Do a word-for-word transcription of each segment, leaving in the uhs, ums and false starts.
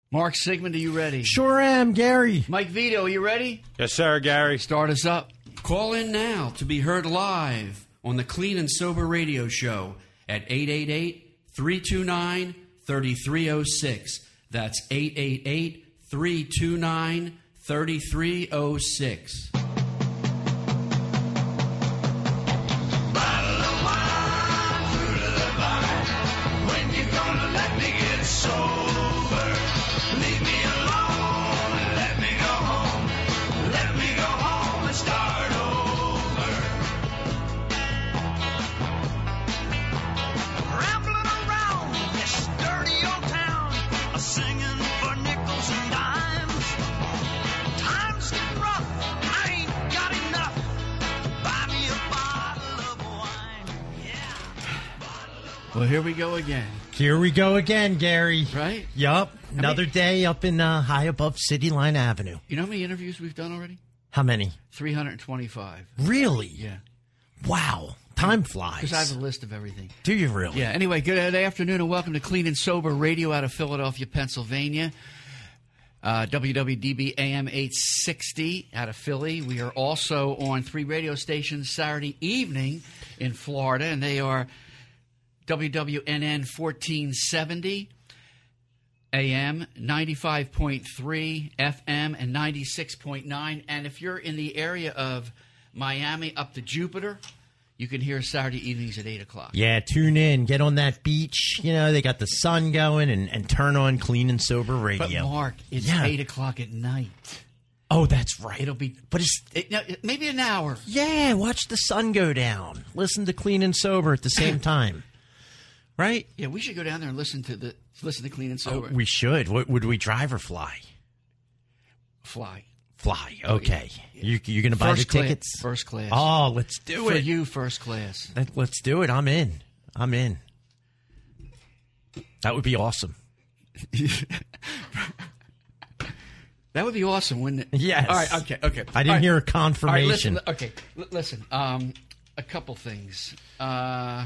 Mark Sigmund, are you ready? Sure am, Gary. Mike Vito, are you ready? Yes, sir, Gary. Start us up. Call in now to be heard live on the Clean and Sober Radio Show at eight eight eight, three two nine, three three zero six. That's eight eight eight, three two nine, three three zero six. Well, here we go again. Here we go again, Gary. Right? Yup. Another I mean, day up in uh, high above City Line Avenue. You know how many interviews we've done already? How many? three hundred twenty-five. Really? Yeah. Wow. Time flies. Because I have a list of everything. Do you really? Yeah. Anyway, good afternoon and welcome to Clean and Sober Radio out of Philadelphia, Pennsylvania. Uh, W W D B A M eight sixty out of Philly. We are also on three radio stations Saturday evening in Florida, and they are W W N N fourteen seventy, A M ninety-five point three, F M and ninety-six point nine. And if you're in the area of Miami up to Jupiter, you can hear Saturday evenings at eight o'clock. Yeah, tune in. Get on that beach. You know, they got the sun going and, and turn on Clean and Sober Radio. But, Mark, it's yeah. eight o'clock at night. Oh, that's right. It'll be, but it's it, no, maybe an hour. Yeah, watch the sun go down. Listen to Clean and Sober at the same time. Right? Yeah, we should go down there and listen to the listen to Clean and Sober. Oh, we should. What, would we drive or fly? Fly. Fly. Okay. Oh, yeah. You you gonna buy first the class, tickets? First class. Oh, let's do For it. For you, first class. Let, let's do it. I'm in. I'm in. That would be awesome. That would be awesome, wouldn't it? Yes. All right. Okay. Okay. I didn't right. hear a confirmation. All right, listen, okay. L- listen. Um, a couple things. Uh.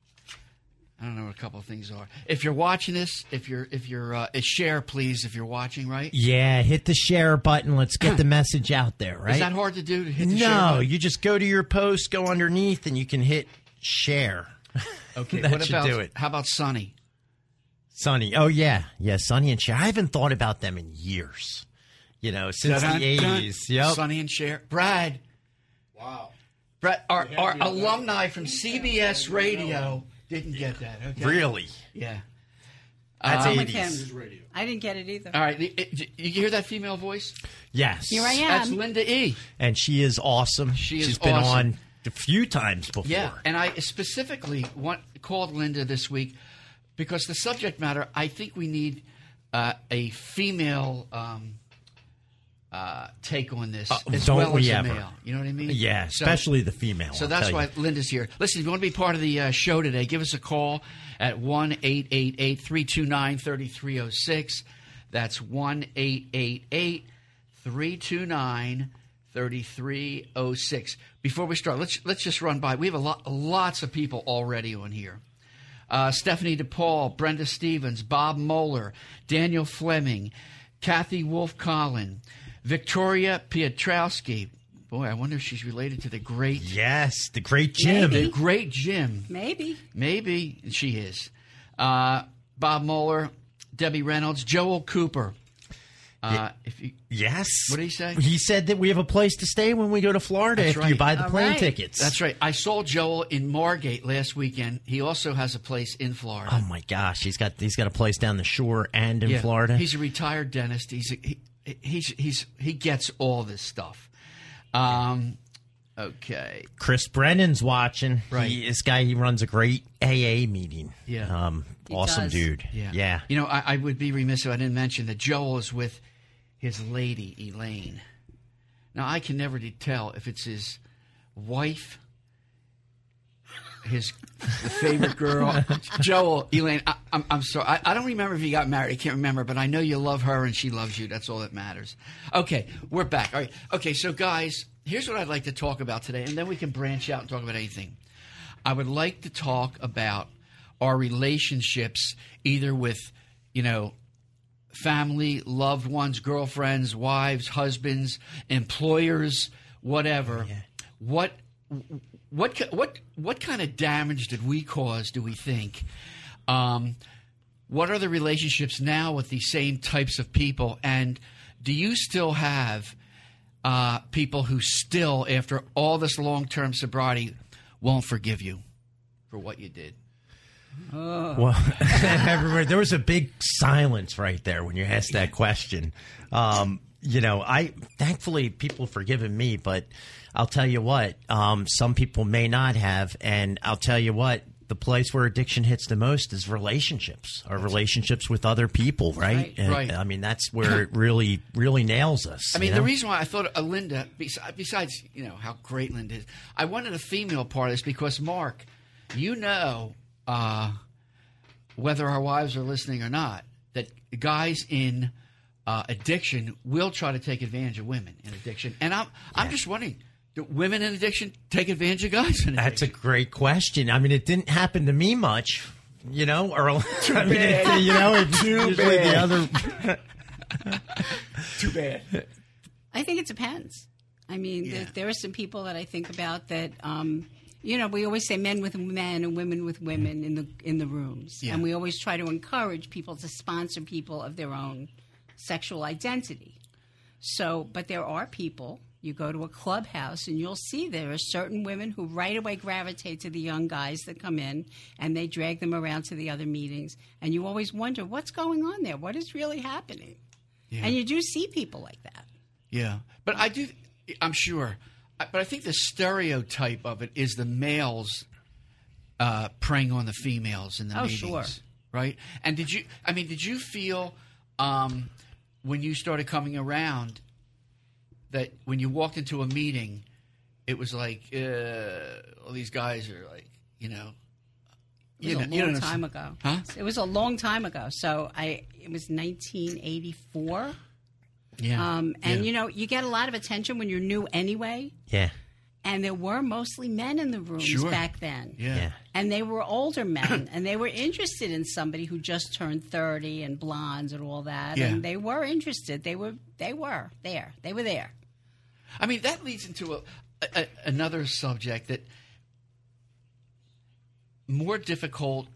I don't know what a couple of things are. If you're watching this, if you're if you're uh, share, please. If you're watching, right? Yeah, hit the share button. Let's get the message out there, right? Is that hard to do? To hit the no, share button? You just go to your post, go underneath, and you can hit share. Okay, that what should about do it. How about Sunny? Sunny, oh yeah, yeah, Sunny and Cher. I haven't thought about them in years. You know, since dun, the eighties. Yep. Sunny and Cher. Brad. Wow. Brad, our our alumni from C B S Radio. Didn't get that. Okay. Really? Yeah. That's I'm eighties. with him. I didn't get it either. All right. It, it, you hear that female voice? Yes. Here I am. That's Linda E. And she is awesome. She is She's been awesome. on a few times before. Yeah. And I specifically want, called Linda this week because the subject matter, I think we need uh, a female um, uh, take on this Uh, as don't well we as a ever. male. You know what I mean? Yeah, So- especially the female. So I'll that's tell why you. Linda's here. Listen, if you want to be part of the uh, show today, give us a call at one eight eight eight, three two nine, three three zero six. That's one eight eight eight, three two nine, three three zero six. Before we start, let's let's just run by. We have a lot, lots of people already on here. Uh, Stephanie DePaul, Brenda Stevens, Bob Moeller, Daniel Fleming, Kathy Wolf-Collin, Victoria Piotrowski. Boy, I wonder if she's related to the great... Yes, the great Jim. The great Jim. Maybe. Maybe she is. Uh, Bob Moeller, Debbie Reynolds, Joel Cooper. Uh, Yeah. if you, Yes. What did he say? He said that we have a place to stay when we go to Florida That's if you right. buy the All plane right. tickets. That's right. I saw Joel in Margate last weekend. He also has a place in Florida. Oh my gosh, he's got he's got a place down the shore and in Yeah. Florida. He's a retired dentist. He's a, he, he's he's he gets all this stuff. Um, okay. Chris Brennan's watching. Right. He, this guy, he runs a great A A meeting. Yeah. Um, He awesome does. dude. Yeah. Yeah. You know, I, I would be remiss if I didn't mention that Joel is with his lady, Elaine. Now, I can never tell if it's his wife, his the favorite girl. Joel, Elaine, I, I'm, I'm sorry. I, I don't remember if he got married. I can't remember, but I know you love her and she loves you. That's all that matters. Okay, we're back. All right. Okay, so guys, here's what I'd like to talk about today, and then we can branch out and talk about anything. I would like to talk about our relationships, either with, you know, family, loved ones, girlfriends, wives, husbands, employers, whatever. Yeah. What what what what kind of damage did we cause? Do we think? Um, what are the relationships now with these same types of people? And do you still have uh, people who still, after all this long-term sobriety, won't forgive you for what you did? Oh. Well, everywhere there was a big silence right there when you asked that question. Um, you know, I thankfully people have forgiven me, but I'll tell you what, um, some people may not have, and I'll tell you what, the place where addiction hits the most is relationships, or relationships with other people, right? Right. And, right. I mean, that's where it really, really nails us. I mean, you the know? reason why I thought of Linda, besides, you know, how great Linda is, I wanted a female part of this because, Mark, you know, uh, whether our wives are listening or not, that guys in uh, addiction will try to take advantage of women in addiction. And I'm, yeah. I'm just wondering, do women in addiction take advantage of guys in addiction? That's a great question. I mean, it didn't happen to me much, you know, or Too I mean, bad. It, you know, it's Too usually bad. the other. Too bad. I think it depends. I mean, Yeah. there, there are some people that I think about that. Um, you know, we always say men with men and women with women in the in the rooms, Yeah. and we always try to encourage people to sponsor people of their own sexual identity. So, but there are people. You go to a clubhouse and you'll see there are certain women who right away gravitate to the young guys that come in, and they drag them around to the other meetings. And you always wonder what's going on there. What is really happening? Yeah. And you do see people like that. Yeah, but I do. I'm sure, but I think the stereotype of it is the males uh, preying on the females in the Oh, meetings, sure. right? And did you? I mean, did you feel um, when you started coming around that when you walked into a meeting, it was like uh, all these guys are like, you know, It was you know, a long you know, time ago. Huh? It was a long time ago. So I, it was nineteen eighty-four. Yeah, Um, and, yeah. you know, you get a lot of attention when you're new anyway. Yeah. And there were mostly men in the rooms Sure. back then. yeah. Yeah. And they were older men. And they were interested in somebody who just turned thirty and blondes and all that. Yeah. And they were interested. They were, they were there. They were there. I mean, that leads into a, a, another subject that more difficult.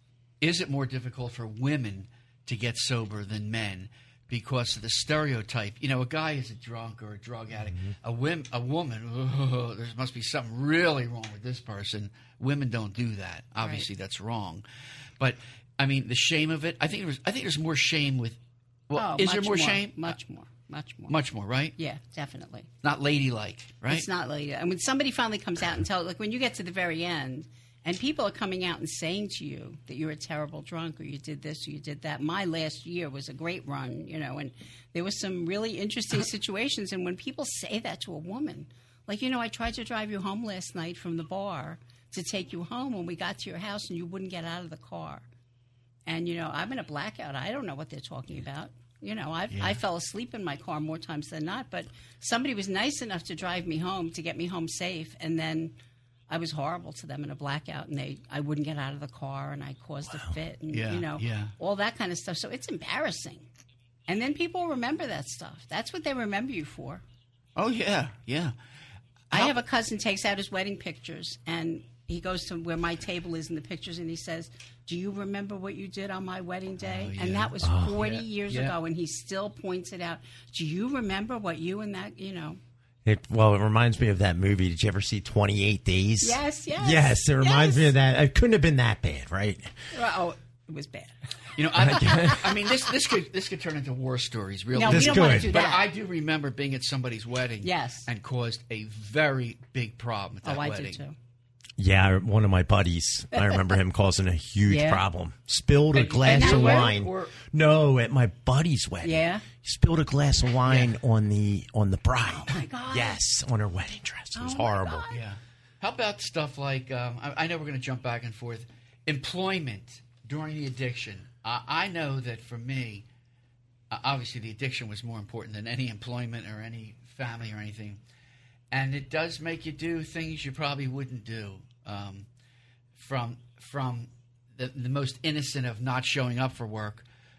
Is it more difficult for women to get sober than men because of the stereotype? You know, a guy is a drunk or a drug addict. Mm-hmm. A, whim, a woman, oh, there must be something really wrong with this person. Women don't do that. Obviously, Right. that's wrong. But I mean, the shame of it. I think there's. I think there's more shame with. Well, Oh, is there much more shame? Much more. Much more. Much more, right? Yeah, definitely. Not ladylike, right? It's not like that. And when somebody finally comes out and tells, like when you get to the very end, and people are coming out and saying to you that you're a terrible drunk, or you did this, or you did that. My last year was a great run, you know, and there was some really interesting situations. And when people say that to a woman, like, you know, I tried to drive you home last night from the bar to take you home when we got to your house, and you wouldn't get out of the car. And, you know, I'm in a blackout. I don't know what they're talking about. You know, I've, Yeah. I fell asleep in my car more times than not, but somebody was nice enough to drive me home, to get me home safe, and then I was horrible to them in a blackout, and they I wouldn't get out of the car, and I caused a fit, and, Yeah, you know, yeah. all that kind of stuff. So it's embarrassing. And then people remember that stuff. That's what they remember you for. Oh yeah, yeah. I How- have a cousin takes out his wedding pictures, and he goes to where my table is in the pictures, and he says, "Do you remember what you did on my wedding day?" Oh, yeah. And that was forty yeah, years yeah. ago, and he still points it out. Do you remember what you and that, you know? It, well, it reminds me of that movie. Did you ever see twenty-eight Days? Yes, yes. Yes, it reminds yes. me of that. It couldn't have been that bad, right? Oh, it was bad. You know, I, I mean, this this could this could turn into war stories, really. No, This we don't want to could. do But that. I do remember being at somebody's wedding, Yes. and caused a very big problem at that oh, I wedding. did too. Yeah, one of my buddies. I remember him causing a huge Yeah. problem. Spilled a At- glass at your of wedding, wine. or- No, at my buddy's wedding. Yeah? He spilled a glass of wine on the on the bride. Oh, my God. Yes, on her wedding dress. It was Oh, my horrible. God. Yeah. How about stuff like um, I, I know we're going to jump back and forth. Employment during the addiction. Uh, I know that for me, uh, obviously the addiction was more important than any employment or any family or anything, and it does make you do things you probably wouldn't do. Um, from from the, the most innocent of not showing up for work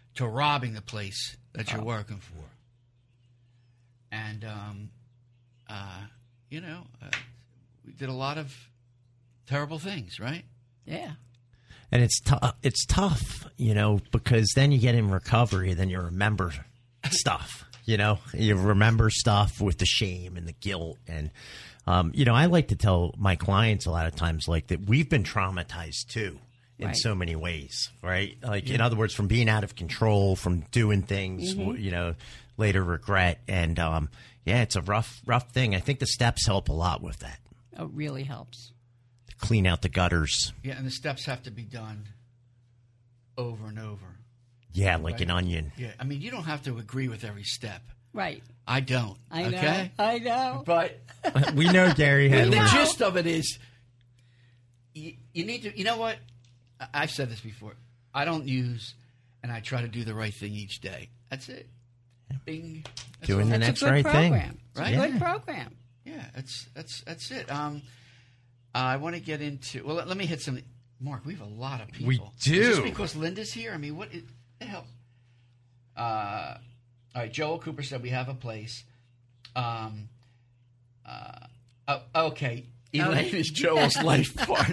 to robbing the place that you're oh. working for. And, um, uh, you know, uh, we did a lot of terrible things, right? Yeah. And it's tough. It's tough, you know, because then you get in recovery, then you remember stuff. You know, you remember stuff with the shame and the guilt, and um, you know, I like to tell my clients a lot of times, like that we've been traumatized too in right. so many ways, right? Like yeah. in other words, from being out of control, from doing things, mm-hmm. you know, later regret, and um, yeah, it's a rough, rough thing. I think the steps help a lot with that. It really helps. Clean out the gutters. Yeah, and the steps have to be done over and over. Yeah, like right? an onion. Yeah, I mean, you don't have to agree with every step. Right. I don't. I know. Okay? I know. But we know Gary Henley. The gist of it is, you, you need to. You know what? I, I've said this before. I don't use, and I try to do the right thing each day. That's it. Bing. That's Doing all. the that's next a good right program. thing. It's right? a Yeah. good program. Yeah, that's that's that's it. Um, uh, I want to get into. Well, let, let me hit some. Mark, we have a lot of people. We do. Is this because Linda's here? I mean, what is, the hell? Uh, all right, Joel Cooper said we have a place. Um, uh, oh, okay, Elaine is Joel's life part.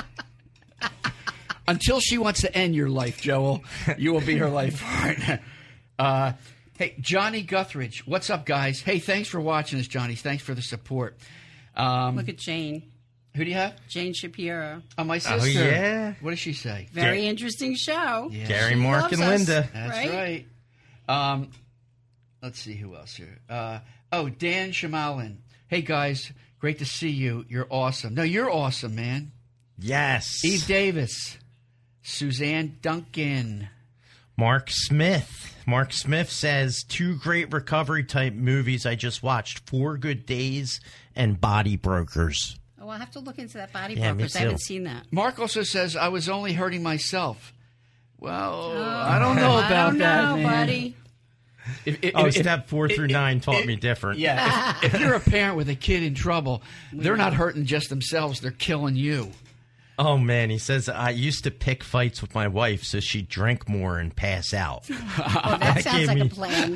Until she wants to end your life, Joel, you will be her life partner. Uh, hey, Johnny Guthridge, what's up, guys? Hey, thanks for watching us, Johnny. Thanks for the support. Um, Look at Jane. Who do you have? Jane Shapiro. Oh, my sister. Oh, yeah. What does she say? Very Gar- interesting show. Yeah. Gary, She Mark, loves and us. Linda. That's right. right. Um, let's see who else here. Uh, oh, Dan Shamalin. Hey, guys. Great to see you. You're awesome. No, you're awesome, man. Yes. Eve Davis. Suzanne Duncan. Mark Smith. Mark Smith says, two great recovery type movies I just watched, Four Good Days and Body Brokers. Oh, I'll have to look into that Body Yeah, me Brokers. I too. haven't seen that. Mark also says, I was only hurting myself. Well, Oh, I don't know about I don't that, know, man. buddy. If, if, Oh, if- step four if- through if- nine taught if- me different. Yeah, if, if you're a parent with a kid in trouble, they're not hurting just themselves; they're killing you. Oh, man. He says, I used to pick fights with my wife so she'd drink more and pass out. Oh, that sounds gave like me- a plan.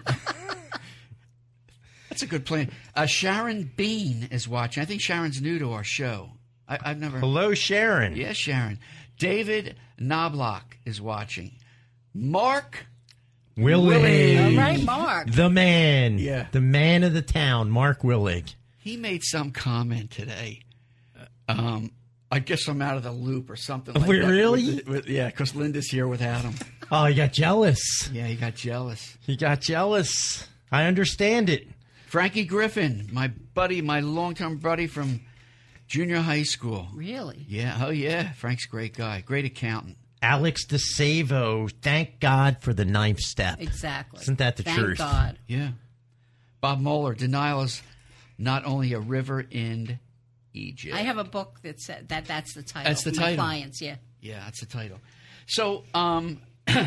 That's a good plan. Uh, Sharon Bean is watching. I think Sharon's new to our show. I, I've never. Hello, Sharon. Yes, Sharon. David Knobloch is watching. Mark Willig. Willig. All right, Mark. The man. Yeah. The man of the town, Mark Willig. He made some comment today. Um, I guess I'm out of the loop or something like Wait, that. really? With- with- yeah, because Linda's here without him. Oh, he got jealous. Yeah, he got jealous. He got jealous. I understand it. Frankie Griffin, my buddy, my longtime buddy from junior high school. Really? Yeah, oh yeah. Frank's a great guy, great accountant. Alex DeSavo, thank God for the ninth step. Exactly. Isn't that the Thank truth? God. Yeah. Bob Moeller, denial is not only a river in Egypt. I have a book that said that that's the title. That's the for my title. clients, yeah. Yeah, that's the title. So, um,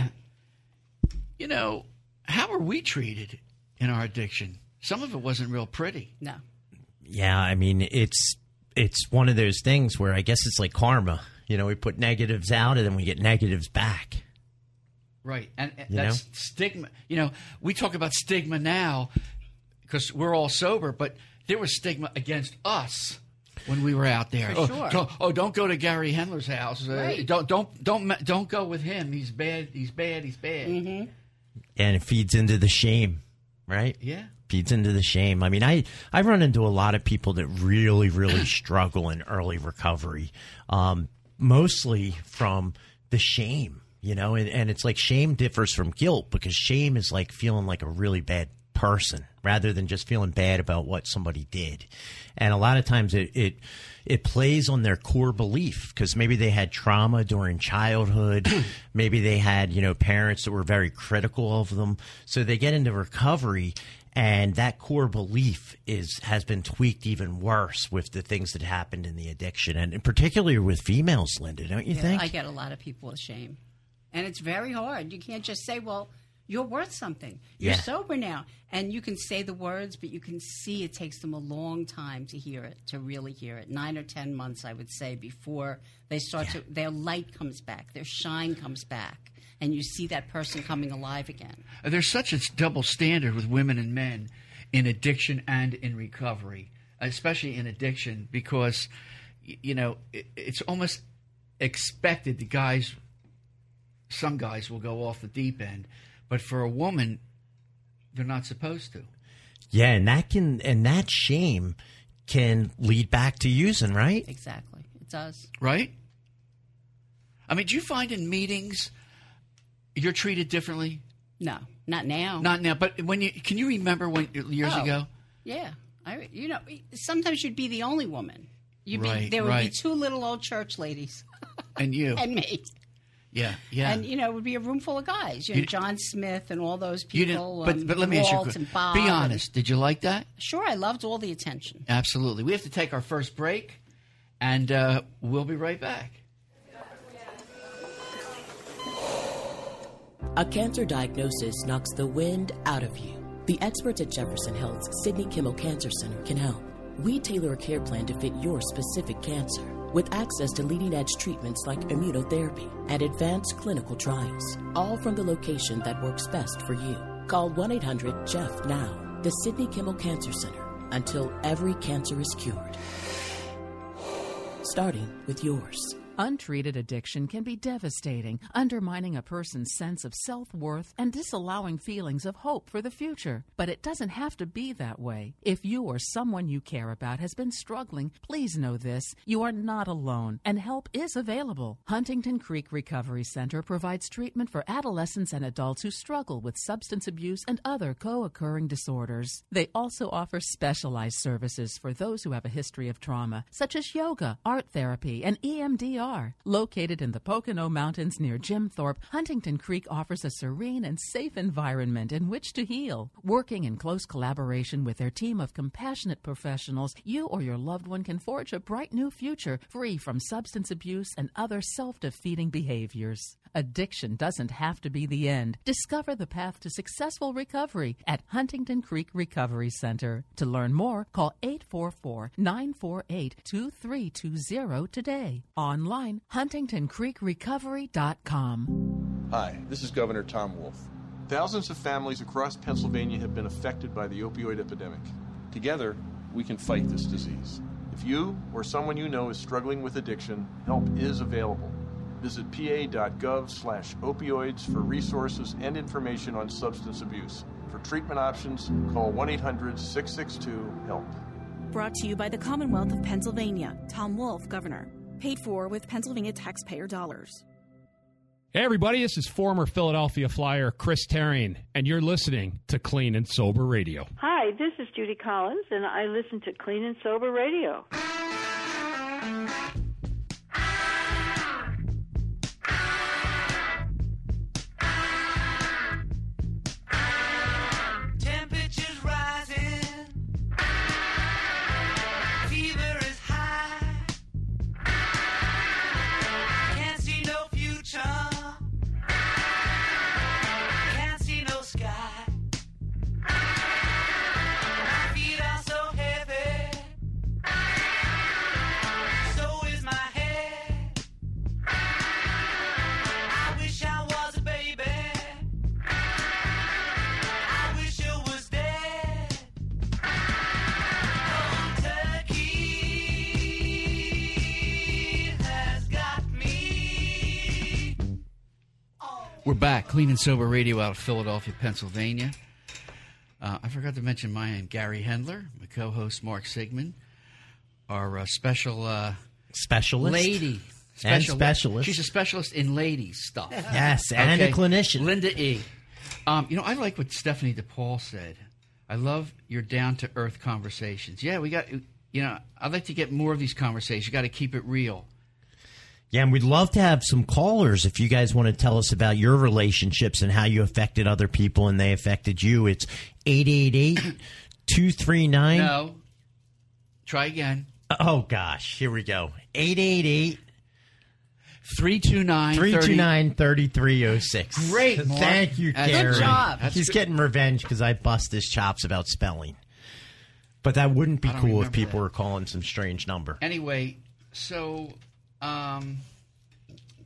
you know, how are we treated in our addiction? Some of it wasn't real pretty. No. Yeah, I mean, it's it's one of those things where I guess it's like karma. You know, we put negatives out and then we get negatives back. Right. And and You that's know? stigma. You know, we talk about stigma now because we're all sober, but there was stigma against us when we were out there. For oh, sure. Don't, oh, don't go to Gary Hendler's house. Uh, Right. Don't don't don't don't go with him. He's bad. He's bad. He's bad. Mm-hmm. And it feeds into the shame, right? Yeah. Feeds into the shame. I mean, I, I run into a lot of people that really, really struggle in early recovery, um, mostly from the shame, you know, and, and it's like shame differs from guilt because shame is like feeling like a really bad person rather than just feeling bad about what somebody did. And a lot of times it, it, it plays on their core belief because maybe they had trauma during childhood. Maybe they had, you know, parents that were very critical of them. So they get into recovery and that core belief is has been tweaked even worse with the things that happened in the addiction, and particularly with females, Linda, don't you Yeah, think? I get a lot of people with shame. And it's very hard. You can't just say, well, you're worth something. You're Yeah. sober now. And you can say the words, but you can see it takes them a long time to hear it, to really hear it. Nine or ten months, I would say, before they start to, their light comes back, their shine comes back. and you see that person coming alive again. There's such a double standard with women and men in addiction and in recovery, especially in addiction, because, you know, it's almost expected the guys, some guys will go off the deep end, but for a woman, they're not supposed to. Yeah, and that can and that shame can lead back to using, right? Exactly. It does. Right? I mean, do you find in meetings you're treated differently? No, not now. Not now, but when you can you remember when years Oh, ago? Yeah. I, you know, sometimes you'd be the only woman. You'd Right, be, there would right. be two little old church ladies And you. and me. Yeah, yeah. And, you know, it would be a room full of guys. You know, You- John Smith and all those You people. didn't, but, um, but let me ask you a Walt question. and Bob Be and- honest. Did you like that? Sure, I loved all the attention. Absolutely. We have to take our first break, and uh, we'll be right back. A cancer diagnosis knocks the wind out of you. The experts at Jefferson Health's Sidney Kimmel Cancer Center can help. We tailor a care plan to fit your specific cancer, with access to leading-edge treatments like immunotherapy and advanced clinical trials, all from the location that works best for you. Call one eight hundred J E F F now, the Sidney Kimmel Cancer Center, until every cancer is cured. Starting with yours. Untreated addiction can be devastating, undermining a person's sense of self-worth and disallowing feelings of hope for the future. But it doesn't have to be that way. If you or someone you care about has been struggling, please know this: you are not alone, and help is available. Huntington Creek Recovery Center provides treatment for adolescents and adults who struggle with substance abuse and other co-occurring disorders. They also offer specialized services for those who have a history of trauma, such as yoga, art therapy, and E M D R. Located in the Pocono Mountains near Jim Thorpe, Huntington Creek offers a serene and safe environment in which to heal. Working in close collaboration with their team of compassionate professionals, you or your loved one can forge a bright new future free from substance abuse and other self-defeating behaviors. Addiction doesn't have to be the end. Discover the path to successful recovery at Huntington Creek Recovery Center. To learn more, call eight four four, nine four eight, two three two zero today. Online, huntington creek recovery dot com. Hi, this is Governor Tom Wolf. Thousands of families across Pennsylvania have been affected by the opioid epidemic. Together, we can fight this disease. If you or someone you know is struggling with addiction, help is available. Visit pa.gov slash opioids for resources and information on substance abuse. For treatment options, call one eight hundred, six six two, HELP. Brought to you by the Commonwealth of Pennsylvania. Tom Wolf, Governor. Paid for with Pennsylvania taxpayer dollars. Hey, everybody, this is former Philadelphia Flyer Chris Terrian, and you're listening to Clean and Sober Radio. Hi, this is Judy Collins, and I listen to Clean and Sober Radio. Temperatures rising, fever is high, can't see no future, can't see no sky, my feet are so heavy, so is my head, I wish I was a baby, I wish you was dead. Kentucky has got me. We're back. Clean and Sober Radio out of Philadelphia, Pennsylvania. Uh, I forgot to mention my name, Gary Hendler, my co-host Mark Sigmund, our uh, special uh, Specialist. lady. And specialist. She's a specialist in ladies stuff. Yes, and a clinician. Linda E. Um, you know, I like what Stephanie DePaul said. I love your down-to-earth conversations. Yeah, we got, you know, I'd like to get more of these conversations. You got to keep it real. Yeah, and we'd love to have some callers if you guys want to tell us about your relationships and how you affected other people and they affected you. It's eight eight eight, two three nine. No. Try again. Oh, gosh. Here we go. eight eight eight, three two nine, three two nine, three three zero six. Great, Mark. Thank you, That's Karen. Good job. That's He's good. getting revenge because I bust his chops about spelling. But that wouldn't be I don't cool if remember people that. were calling some strange number. Anyway, so um,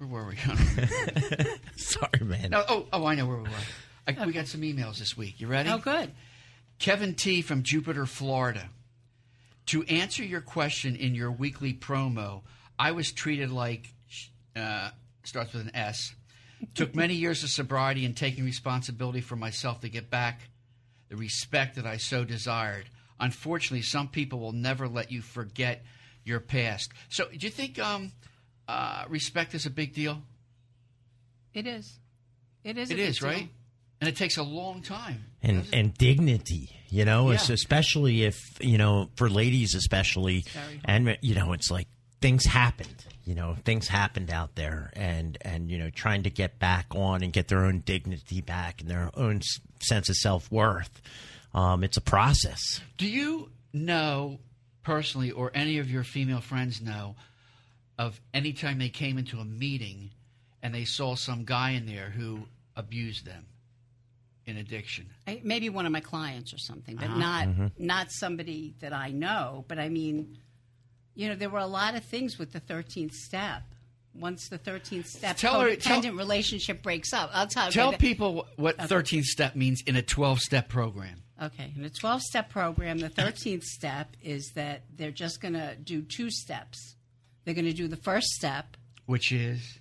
Where were we? Sorry, man. No, oh, oh, I know where we were. I, we got some emails this week. You ready? Oh, good. Kevin T. from Jupiter, Florida. To answer your question in your weekly promo, I was treated like, uh, starts with an S, took many years of sobriety and taking responsibility for myself to get back the respect that I so desired. Unfortunately, some people will never let you forget your past. So do you think um, uh, respect is a big deal? It is. It is. It a big is, deal. right? And it takes a long time. And and dignity, you know, Yeah. it's especially if, you know, for ladies especially, and, you know, it's like things happened, you know, things happened out there, and, and, you know, trying to get back on and get their own dignity back and their own s- sense of self-worth. Um, it's a process. Do you know personally, or any of your female friends know, of any time they came into a meeting and they saw some guy in there who abused them in addiction? I, maybe one of my clients or something, but Uh-huh. not Mhm. not somebody that I know. But I mean, you know, there were a lot of things with the thirteenth step. Once the thirteenth step Tell her- codependent tell- relationship breaks up, I'll tell you. Tell that- people wh- what Okay. thirteenth step means in a twelve-step program. Okay, in a twelve-step program, the thirteenth step is that they're just going to do two steps. They're going to do the first step. Which is?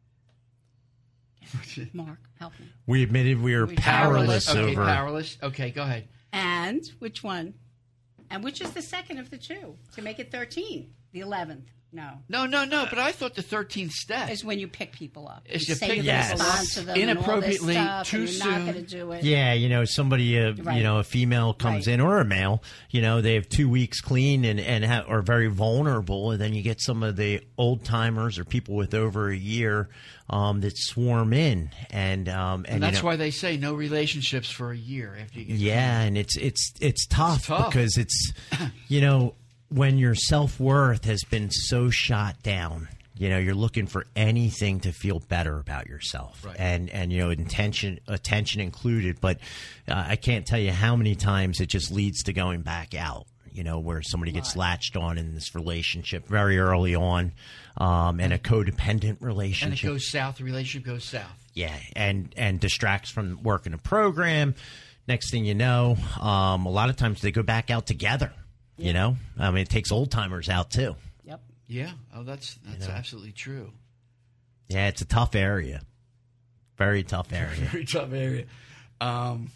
Mark, help me. We admitted we were We powerless, powerless. Okay, over. powerless. Okay, go ahead. And which one? And which is the second of the two to make it thirteen? The eleventh? No. No, no, no. But I thought the thirteenth step is when you pick people up. Is you you say pick- you're Yes. going to hold on to them Inappropriately, and all this stuff, too and you're not soon. going to do it. Yeah, you know, somebody, uh, Right. you know, a female comes Right. in, or a male, you know, they have two weeks clean and, and ha- are very vulnerable. And then you get some of the old timers or people with over a year um, that swarm in. And, um, and, And that's you know, why they say no relationships for a year after you get yeah, and it's, it's, it's tough, It's tough. because it's, you know, when your self-worth has been so shot down, you know, you're looking for anything to feel better about yourself, Right. and and you know, intention, attention included. But uh, I can't tell you how many times it just leads to going back out. You know, where somebody gets latched on in this relationship very early on, um, and a codependent And it relationship. goes south, the relationship goes south. Yeah, and and distracts from working a program. Next thing you know, um, a lot of times they go back out together. You know, I mean, it takes old timers out too. Yep. Yeah. Oh, that's that's know. absolutely true. Yeah, it's a tough area. Very tough area. Very tough area. Um,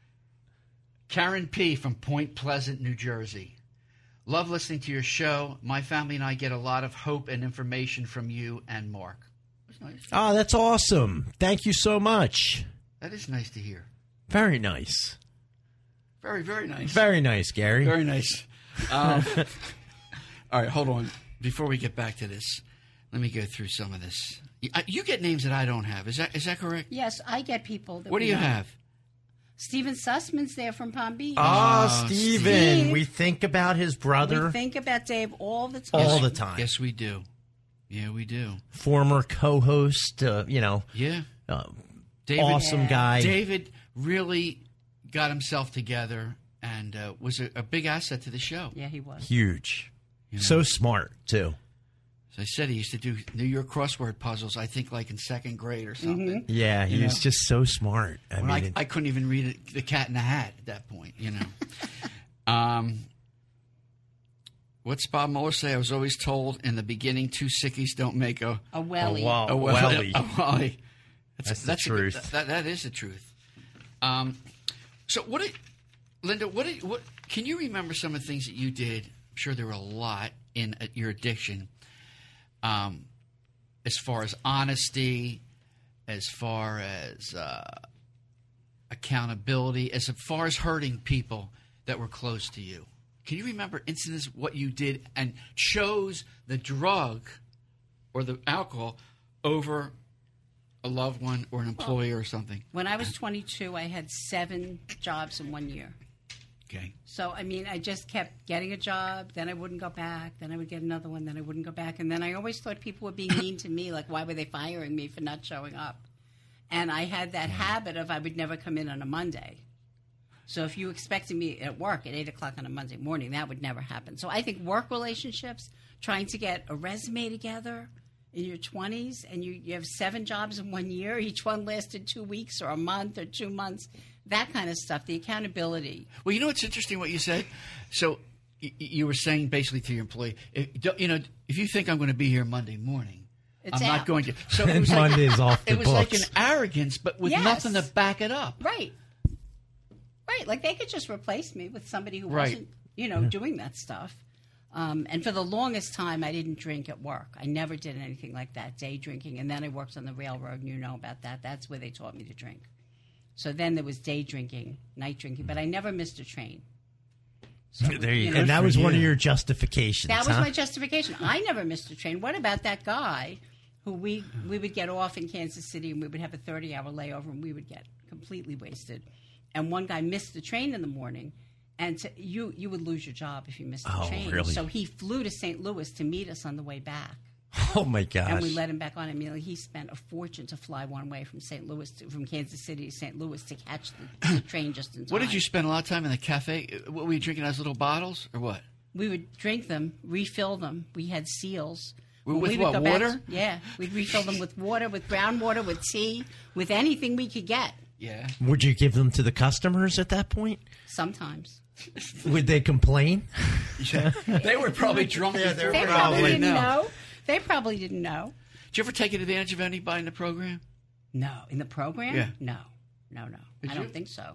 Karen P. from Point Pleasant, New Jersey. Love listening to your show. My family and I get a lot of hope and information from you and Mark. That's nice. Oh, that's awesome. Thank you so much. That is nice to hear. Very nice. Very, very nice. Very nice, Gary. Very nice. Um, all right, hold on. Before we get back to this, let me go through some of this. You, uh, you get names that I don't have. Is that is that correct? Yes, I get people. That What do we you know. have? Stephen Sussman's there from Palm Beach. Oh, Steven. Steve. We think about his brother We think about Dave all the time. all the time. Yes, we do. Yeah, we do. Former co-host, uh, you know, Yeah. uh, David, awesome guy. David really got himself together and uh, was a, a big asset to the show. Yeah, he was. Huge. You know? So smart, too. As I said, he used to do New York crossword puzzles, I think like in second grade or something. Yeah, he You was know? just so smart. I When mean, I, it- I couldn't even read it, The Cat in the Hat at that point, you know. um, what's Bob Mueller say? I was always told in the beginning, two sickies don't make a A welly. A well- a welly. welly. A welly. That's the a- truth. that, that is the truth. Um, so what did Linda? What did what? Can you remember some of the things that you did? I'm sure there were a lot in uh, your addiction. Um, as far as honesty, as far as uh, accountability, as far as hurting people that were close to you. Can you remember incidents what you did and chose the drug or the alcohol over a loved one or an employee or something? When I was twenty-two, I had seven jobs in one year. Okay. So, I mean, I just kept getting a job, then I wouldn't go back, then I would get another one, then I wouldn't go back. And then I always thought people were being mean to me, like, why were they firing me for not showing up? And I had that habit of I would never come in on a Monday. So if you expected me at work at eight o'clock on a Monday morning, that would never happen. So I think work relationships, trying to get a resume together, in your twenties and you, you have seven jobs in one year, each one lasted two weeks or a month or two months, that kind of stuff, the accountability. Well, you know what's interesting what you said? So y- you were saying basically to your employee, if, don't- you know, if you think I'm going to be here Monday morning, It's I'm out. not going to. So it was like, Monday's off the It was like an books. arrogance, but with Yes. nothing to back it up. Right. Right. Like they could just replace me with somebody who Right. wasn't, you know, doing that stuff. Um, and for the longest time, I didn't drink at work. I never did anything like that, day drinking. And then I worked on the railroad, and you know about that. That's where they taught me to drink. So then there was day drinking, night drinking, but I never missed a train. So, There you you go. know, And that was for one of you. your justifications. That was huh? my justification. I never missed a train. What about that guy who we we would get off in Kansas City and we would have a thirty-hour layover and we would get completely wasted. And one guy missed the train in the morning, and to, you you would lose your job if you missed the Oh, train. really? So he flew to Saint Louis to meet us on the way back. Oh my gosh! And we let him back on immediately. He spent a fortune to fly one way from Saint Louis to, from Kansas City to Saint Louis to catch the, the train just in time. What did you spend a lot of time in the cafe? What were you drinking? Those little bottles or what? We would drink them, refill them. We had seals. With When we would what, go back- water? yeah, we'd refill them with water, with groundwater, with tea, with anything we could get. Yeah. Would you give them to the customers at that point? Sometimes Would they complain? They were probably drunk. Yeah, before they we probably even didn't know. know. They probably didn't know. Did you ever take advantage of anybody in the program? No, in the program. Yeah. No, no, no. Did I you? don't think so.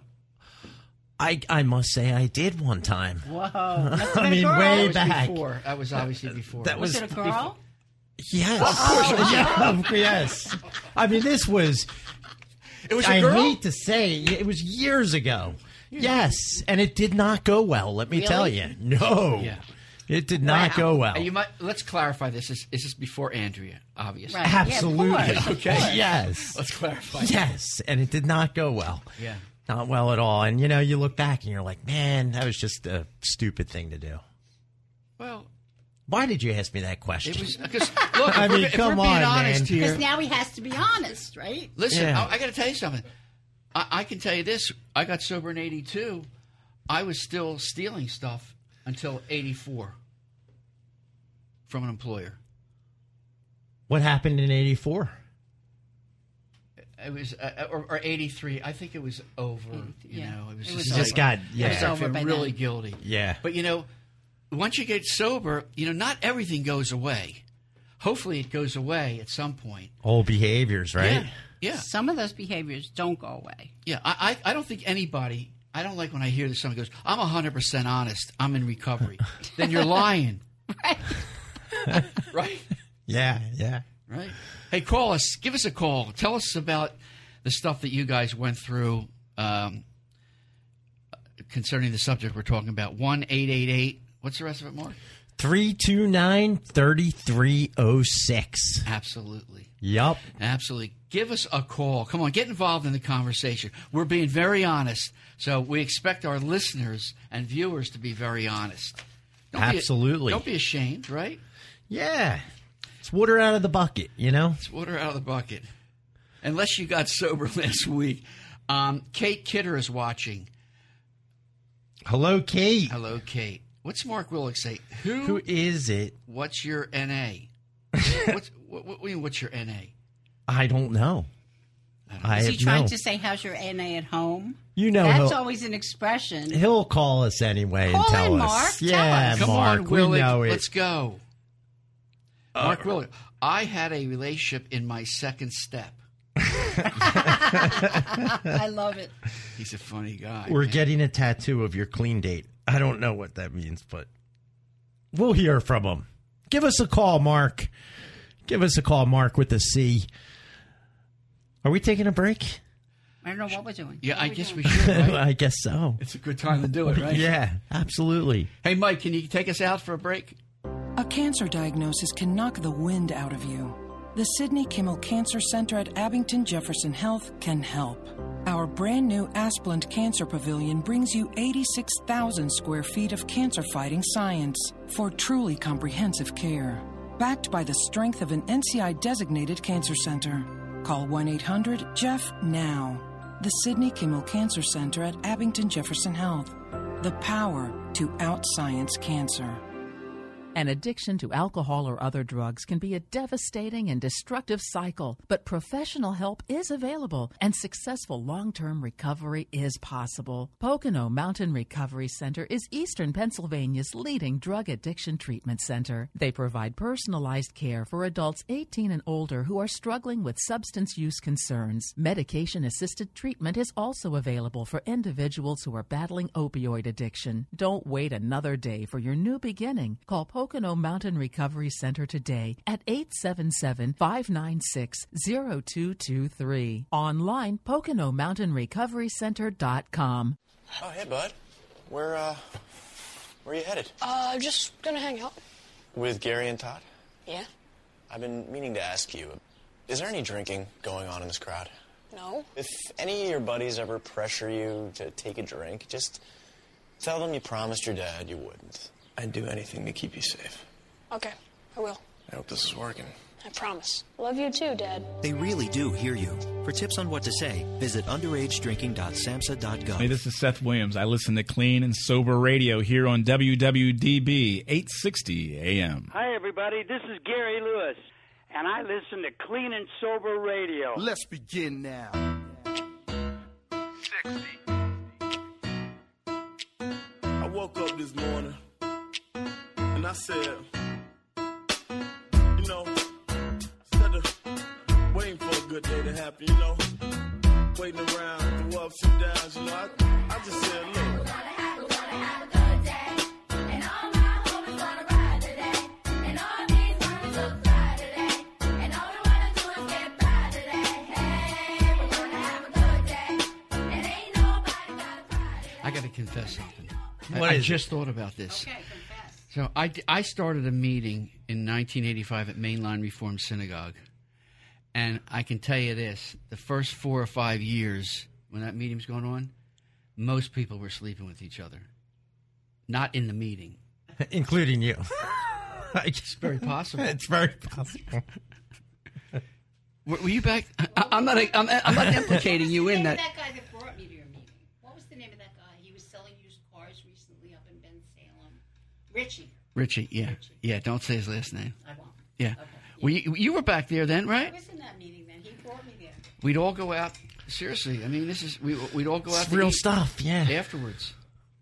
I I must say I did one time. Whoa, must have been I a mean, girl. way That was back. before. That was obviously before. That Was was it a girl? Yes. Of course. Yeah, yes. I mean, this was. It was a I girl? hate to say it was years ago. Yes, and it did not go well. Let me Really? tell you. No. Yeah. It did not Wow. go well. And you might let's clarify this. Is, is this before Andrea? Obviously. Right. Yeah, of Absolutely. course, of Okay. course. Yes. Let's clarify. Yes, and it did not go well. Yeah. Not well at all. And you know, you look back and you're like, man, that was just a stupid thing to do. Well, Why did you ask me that question? it was because look. I if mean, we're, if come we're being on, honest man. here. Because now he has to be honest, right? Listen, Yeah. I, I got to tell you something. I, I can tell you this. I got sober in eighty-two. I was still stealing stuff until eighty-four from an employer. What happened in eighty-four? It was uh, or, or eighty-three. I think it was over. You Yeah. know, it was It just, was like, Just got I yeah. was started over feeling by really then. guilty. Yeah. But you know, once you get sober, you know, not everything goes away. Hopefully, it goes away at some point. Old behaviors, right? Yeah. Yeah. Some of those behaviors don't go away. Yeah, I, I I don't think anybody. I don't like when I hear that someone goes, "I'm one hundred percent honest. I'm in recovery." Then you're lying, Right. right? Yeah, yeah. Right. Hey, call us. Give us a call. Tell us about the stuff that you guys went through um, concerning the subject we're talking about. One eight eight eight. What's the rest of it, Mark? three two nine, three three zero six. Absolutely. Yup. Absolutely. Give us a call. Come on, get involved in the conversation. We're being very honest, so we expect our listeners and viewers to be very honest. Don't be- Absolutely. don't be ashamed, right? Yeah. It's water out of the bucket, you know? It's water out of the bucket. Unless you got sober last week. Um, Kate Kidder is watching. Hello, Kate. Hello, Kate. What's Mark Willick say? Who? Who is it? What's your N A? what's, what, what, what, what's your N A? I don't know. I Is he have trying no. to say, how's your N A at home? You know That's he'll, always an expression. he'll call us anyway Call and tell in, us. Mark. Tell Yeah, us. Come Mark, on, we Willick. know it. Let's go. Mark Willick. I had a relationship in my second step. I love it. He's a funny guy. We're man. getting a tattoo of your clean date. I don't know what that means, but we'll hear from him. Give us a call, Mark. Give us a call, Mark, with a C. Are we taking a break? I don't know what we're doing. Yeah, What I are we guess doing? we should. Right? I guess so. It's a good time to do it, right? Yeah, absolutely. Hey, Mike, can you take us out for a break? A cancer diagnosis can knock the wind out of you. The Sidney Kimmel Cancer Center at Abington Jefferson Health can help. Our brand new Asplund Cancer Pavilion brings you eighty-six thousand square feet of cancer-fighting science for truly comprehensive care. Backed by the strength of an N C I-designated cancer center. Call one eight hundred J E F F now. The Sidney Kimmel Cancer Center at Abington Jefferson Health. The power to out-science cancer. An addiction to alcohol or other drugs can be a devastating and destructive cycle, but professional help is available and successful long-term recovery is possible. Pocono Mountain Recovery Center is Eastern Pennsylvania's leading drug addiction treatment center. They provide personalized care for adults eighteen and older who are struggling with substance use concerns. Medication-assisted treatment is also available for individuals who are battling opioid addiction. Don't wait another day for your new beginning. Call Pocono Mountain Recovery Center today at eight seven seven, five nine six, zero two two three. Online, Pocono Mountain Recovery Center dot com. Oh, hey, bud. Where, uh, where are you headed? Uh, just gonna hang out. With Gary and Todd? Yeah? I've been meaning to ask you, is there any drinking going on in this crowd? No. If any of your buddies ever pressure you to take a drink, just tell them you promised your dad you wouldn't. I'd do anything to keep you safe. Okay, I will. I hope this is working. I promise. Love you too, Dad. They really do hear you. For tips on what to say, visit underage drinking dot samhsa dot gov. Hey, this is Seth Williams. I listen to Clean and Sober Radio here on W W D B eight sixty A M. Hi, everybody. This is Gary Lewis, and I listen to Clean and Sober Radio. Let's begin now. sixty. I woke up this morning, and I said, you know, instead of waiting for a good day to happen, you know, waiting around through ups and downs, you know, I, I just said, look. I got to confess something. What I, I is just thought about this. Okay, confess. So I, I started a meeting in nineteen eighty-five at Mainline Reformed Synagogue. And I can tell you this, the first four or five years when that meeting was going on, most people were sleeping with each other. Not in the meeting. Including you. It's very possible. It's very possible. Were, were you back? I, I'm not. I'm, I'm not implicating you in that. That guy that brought me to your meeting. What was the name of that guy? He was selling used cars recently up in Bensalem. Richie. Richie. Yeah. Richie. Yeah. Don't say his last name. I won't. Yeah. Okay. Well, you, you were back there then, right? I was in that meeting then. He brought me there. We'd all go out. Seriously, I mean, this is we, we'd all go out. It's to real eat stuff, yeah. Afterwards.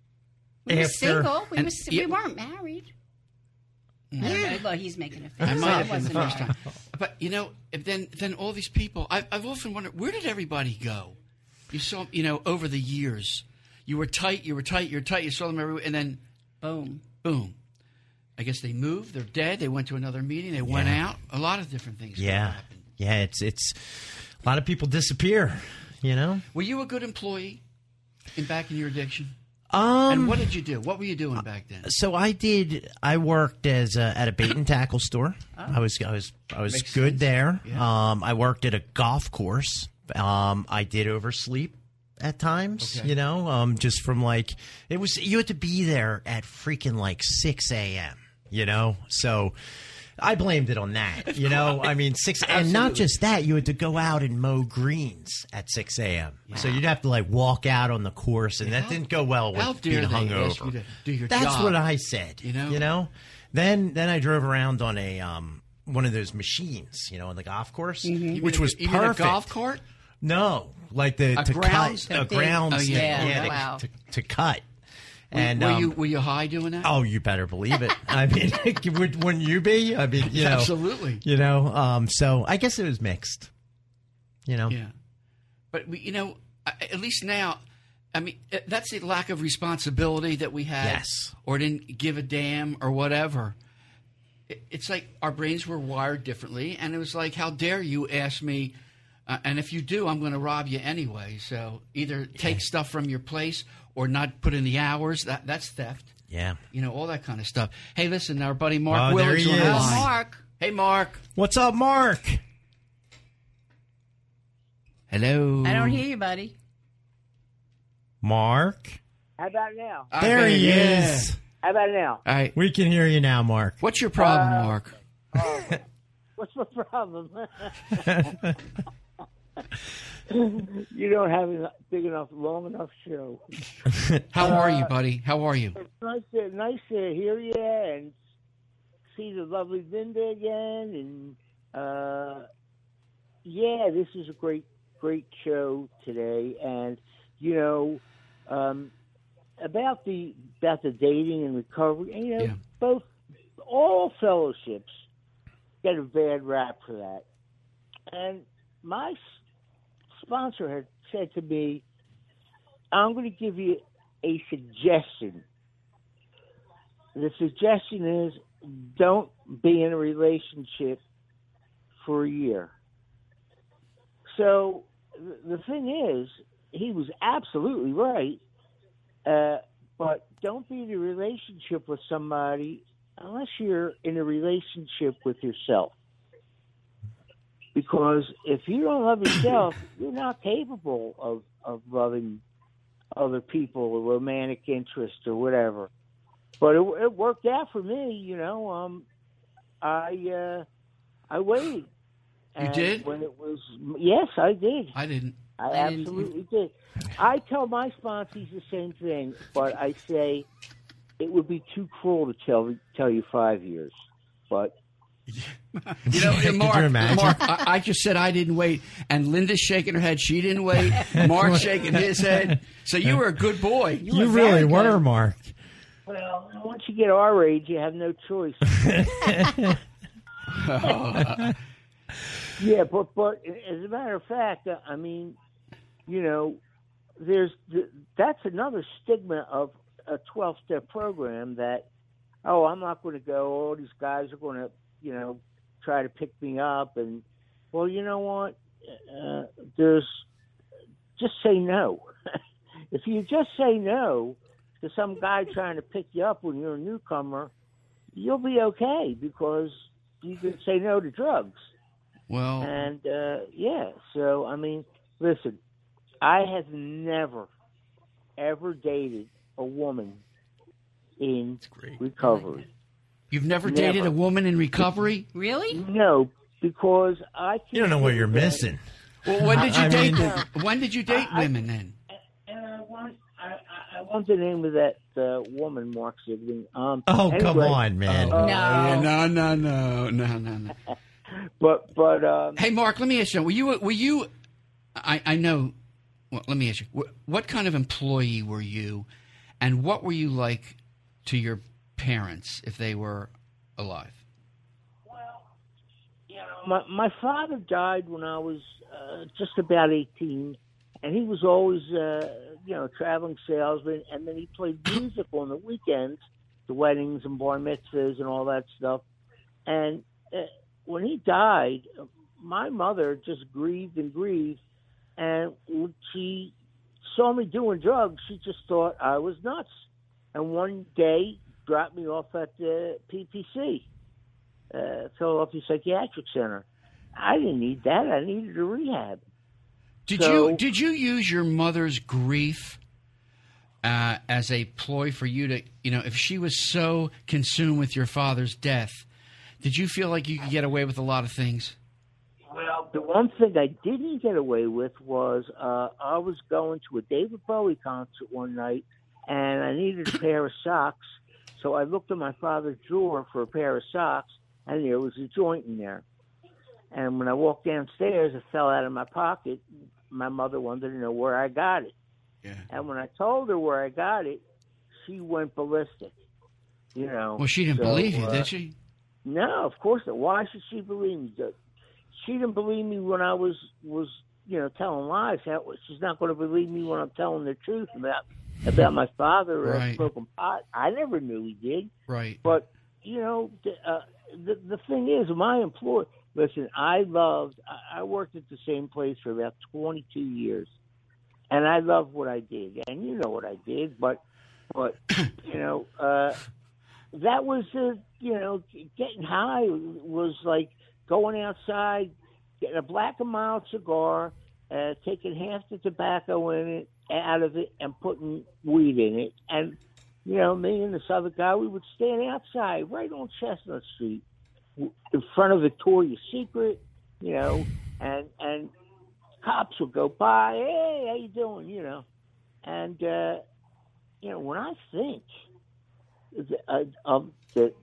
We were After- single. We, and- was, yeah. we weren't married. Yeah. Okay, look, he's making a face. I might have been wasn't the first married. time. But, you know, and then then all these people, I, I've often wondered, where did everybody go? You saw, you know, over the years, you were tight, you were tight, you were tight, you saw them everywhere, and then, boom. Boom. I guess they moved, they're dead, they went to another meeting, they went Yeah. out. A lot of different things. Yeah. Yeah, it's it's a lot of people disappear, you know? Were you a good employee in back in your addiction? Um, and what did you do? What were you doing back then? So I did. I worked as a, at a bait and tackle store. Oh. I was. I was. I was Makes good sense. there. Yeah. Um, I worked at a golf course. Um, I did oversleep at times. Okay. You know, um, just from like it was. You had to be there at freaking like six a.m. You know, so I blamed it on that. You know, I mean six, and not Absolutely. just that. You had to go out and mow greens at six a.m. So you'd have to like walk out on the course, and that How- didn't go well how with dare being they hungover. ask you to do your That's job? what I said. You know? You know. Then then I drove around on a um one of those machines, you know, on the golf course, You which mean a- was you mean a perfect. golf cart? No, like the A to grounds- cut a a big- grounds, Oh, yeah. yeah, Oh, to, wow. to, to cut. Were, And were um, you were you high doing that? Oh, you better believe it. I mean, would, wouldn't you be? I mean, you know, Absolutely. You know, um, so I guess it was mixed. You know, Yeah. But, we, you know, I- at least now, I mean, uh, that's the lack of responsibility that we had. Yes. Or didn't give a damn or whatever. It- It's like our brains were wired differently. And it was like, how dare you ask me, uh, and if you do, I'm going to rob you anyway. So either take stuff from your place or not put in the hours. That That's theft. Yeah. You know, all that kind of stuff. Hey, listen, our buddy Mark Oh, there Willard's he on the is. line. Mark. Hey, Mark. What's up, Mark? Hello. I don't hear you, buddy. Mark. How about now? There he yeah. is. How about now? All right. We can hear you now, Mark. What's your problem, Uh, Mark? What's the problem? You don't have a big enough, long enough show. How are you, buddy? How are you? It's nice to, nice to hear you and see the lovely Linda again, and uh, yeah, this is a great, great show today. And you know, um, about the about the dating and recovery, and, you know, Yeah. both all fellowships get a bad rap for that. And my s- sponsor had said to me, "I'm going to give you a suggestion. The suggestion is don't be in a relationship for a year." So th- the thing is, he was absolutely right, uh, but don't be in a relationship with somebody unless you're in a relationship with yourself. Because if you don't love yourself, you're not capable of, of loving other people or romantic interest or whatever. But it, it worked out for me, you know. Um, I uh, I waited. You And did? When it was, yes, I did. I didn't. I, I didn't. absolutely did. I tell my sponsors the same thing, but I say it would be too cruel to tell tell you five years. But You know, Could you Mark, imagine? Mark I, I just said I didn't wait, and Linda's shaking her head. She didn't wait. Mark's shaking his head. So you were a good boy. You, You were really very were, good. Mark. well, once you get our age, you have no choice. Yeah, but but as a matter of fact, uh, I mean, you know, there's that's another stigma of a twelve-step program that, oh, I'm not going to go. All these guys are going to, you know, try to pick me up, and well, you know what? Uh, there's just say no. If you just say no to some guy trying to pick you up when you're a newcomer, you'll be okay because you can say no to drugs. Well, And, uh, yeah, so, I mean, listen, I have never, ever dated a woman in recovery. you've never, Never. dated a woman in recovery? Really? No, because I can't. You don't know what you're that- missing. Well, when did you I date? mean- when did you date I- women then? And I want, I, I- I want the name of that uh, woman, Mark Sigling. Um, Oh, come anyway, on, man. uh, Yeah, no, no, no, no, no, no. But, but, um, Hey, Mark, let me ask you. Were you? Were you? I, I know. Well, let me ask you. wh- What kind of employee were you, and what were you like to your parents if they were alive? you know, my, my father died when I was uh, just about eighteen, and he was always, uh, you know, traveling salesman, and then he played music on the weekends, the weddings and bar mitzvahs and all that stuff. And uh, when he died, my mother just grieved and grieved, and when she saw me doing drugs, she just thought I was nuts. And one day, dropped me off at the P P C, uh, Philadelphia Psychiatric Center. I didn't need that. I needed a rehab. Did So- you did you use your mother's grief uh, as a ploy for you to, you know, if she was so consumed with your father's death, did you feel like you could get away with a lot of things? Well, the one thing I didn't get away with was uh, I was going to a David Bowie concert one night, and I needed a pair of socks. So I looked in my father's drawer for a pair of socks, and there was a joint in there. And when I walked downstairs, it fell out of my pocket. My mother wanted to know where I got it. Yeah. And when I told her where I got it, she went ballistic. You know. Well, she didn't So, believe you, uh, did she? No, of course not. Why should she believe me? She didn't believe me when I was, was you know, telling lies. How- She's not going to believe me when I'm telling the truth about about my father or Right. smoking pot. I never knew he did. Right. But, you know, the, uh, the, the thing is, my employer, listen, I loved, I- I worked at the same place for about twenty-two years, and I loved what I did. And you know what I did, but, but you know, uh, that was, uh, you know, getting high was like going outside, getting a Black and Mild cigar, uh, taking half the tobacco in it, out of it, and putting weed in it. And, you know, me and this other guy, we would stand outside right on Chestnut Street in front of Victoria's Secret, you know, and, and cops would go by, hey, how you doing, you know. And, uh, you know, when I think the, uh, of the, the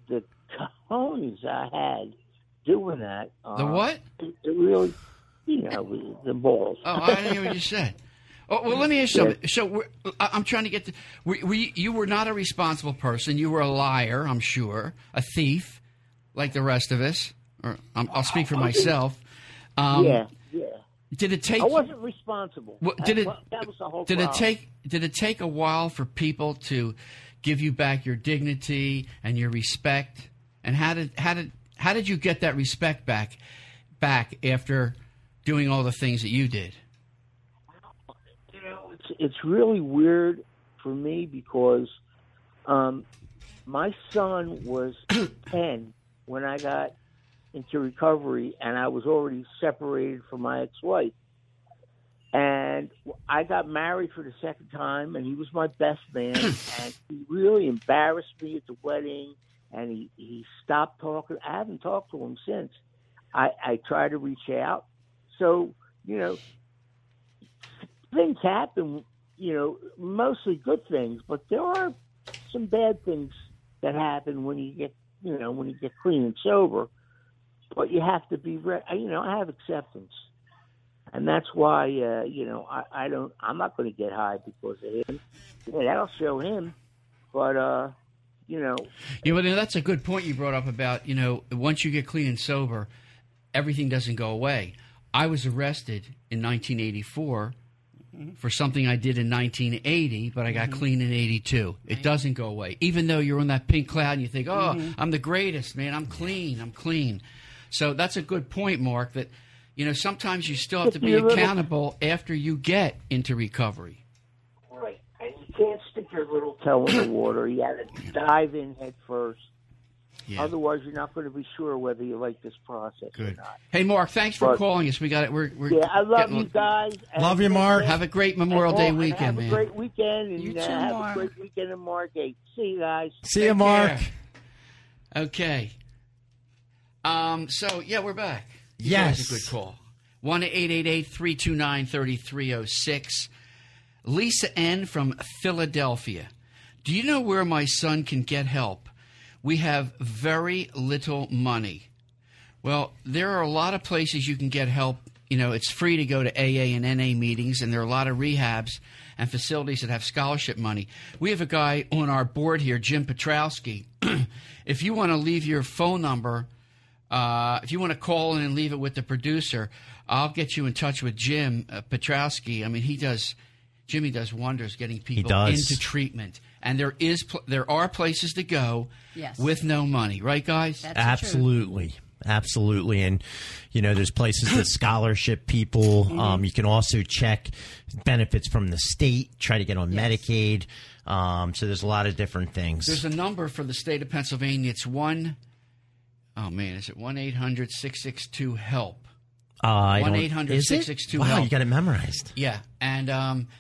cojones I had doing that. The uh, what? It, it really, you know, the balls. Oh, I didn't hear what you said. Oh, well, let me ask you something. So we're, I- I'm trying to get to. Were, were you, you were not a responsible person. You were a liar, I'm sure, a thief, like the rest of us. Or um, I'll speak for myself. Um, yeah, yeah. Did it take? I wasn't responsible. What, did that, it? well, that was the whole Did problem. it take? Did it take a while for people to give you back your dignity and your respect? And how did how did how did you get that respect back back after doing all the things that you did? You know, it's it's really weird for me because um, my son was ten when I got into recovery, and I was already separated from my ex-wife. And I got married for the second time, and he was my best man, and he really embarrassed me at the wedding, and he, he stopped talking. I haven't talked to him since. I, I tried to reach out. So, you know, things happen, you know, mostly good things, but there are some bad things that happen when you get, you know, when you get clean and sober. But you have to be, re- you know, I have acceptance. And that's why, uh, you know, I, I don't, I'm not going to get high because of him. Yeah, that'll show him. But, uh, you know. Yeah, well, that's a good point you brought up about, you know, once you get clean and sober, everything doesn't go away. I was arrested in nineteen eighty-four mm-hmm. for something I did in nineteen eighty, but I got mm-hmm. clean in eighty-two. It doesn't go away. Even though you're on that pink cloud and you think, oh, mm-hmm. I'm the greatest, man. I'm clean. I'm clean. So that's a good point, Mark, that, you know, sometimes you still have to be accountable after you get into recovery. Right. And you can't stick your little toe in the water. You have to dive in head first. Yeah. Otherwise, you're not going to be sure whether you like this process Good. or not. Hey, Mark, thanks for but, calling us. We got it. We're, we're yeah, I love getting, you guys. Love you, Mark. Have a great Memorial and, Day and weekend, have man. Have a great weekend. And You uh, too, have Mark. a great weekend in Margate. See you guys. See Take you, Mark. care. Okay. Um. So, yeah, we're back. You Yes. guys a good call. one eight eight eight, three two nine, three three zero six. Lisa N. from Philadelphia. Do you know where my son can get help? We have very little money. Well, there are a lot of places you can get help. You know, it's free to go to A A and N A meetings, and there are a lot of rehabs and facilities that have scholarship money. We have a guy on our board here, Jim Petrowski. If you want to leave your phone number, uh, if you want to call in and leave it with the producer, I'll get you in touch with Jim uh, Petrowski. I mean, he does. Jimmy does wonders getting people does. into treatment, and there is pl- there are places to go Yes. with no money, right, guys? That's the truth. Absolutely. Absolutely. And, you know, there's places that scholarship people. Mm-hmm. Um, you can also check benefits from the state, try to get on Yes. Medicaid. Um, so there's a lot of different things. There's a number for the state of Pennsylvania. It's one, oh, man, is it one eight hundred six six two HELP? Uh, I don't- one eight hundred six six two Wow, HELP. you got it memorized. Yeah, and um,